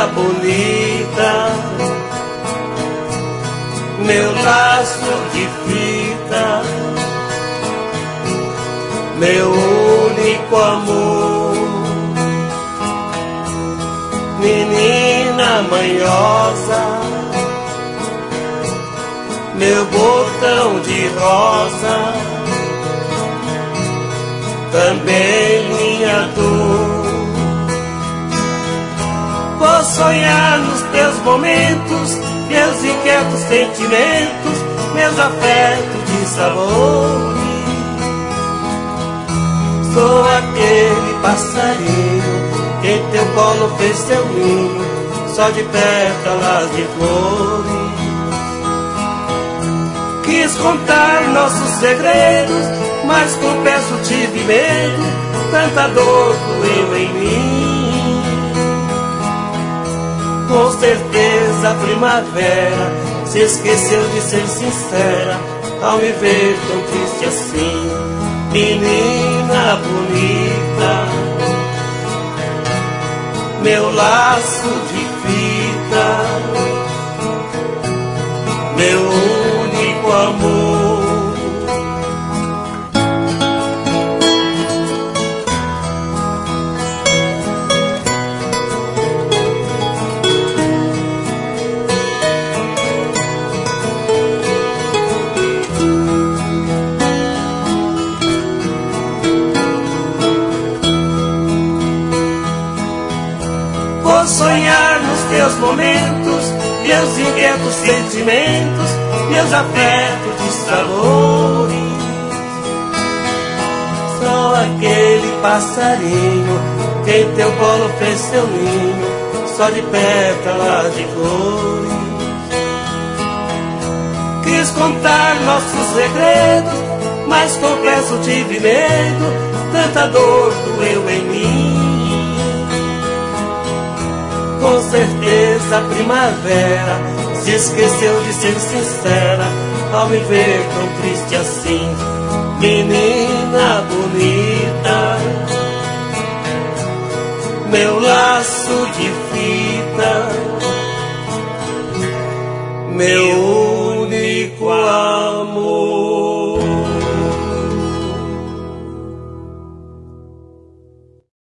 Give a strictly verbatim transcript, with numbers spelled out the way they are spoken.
bonita, meu laço de fita, meu único amor. Menina manhosa, meu botão de rosa, também minha dor. Vou sonhar nos teus momentos, meus inquietos sentimentos, meus afetos de sabores. Sou aquele passarinho que em teu colo fez seu ninho, só de pétalas de flores. Quis contar nossos segredos, mas confesso tive medo, tanta dor doeu em mim. Com certeza a primavera se esqueceu de ser sincera ao me ver tão triste assim. Menina bonita, meu laço de fita, meu único amor. Vou sonhar nos teus momentos, meus inquietos sentimentos, meus afetos de sabores. Sou aquele passarinho que em teu colo fez seu ninho, só de pétalas de flores. Quis contar nossos segredos, mas confesso tive medo, tanta dor doeu em mim. Com certeza a primavera se esqueceu de ser sincera ao me ver tão triste assim. Menina bonita, meu laço de fita, meu único amor.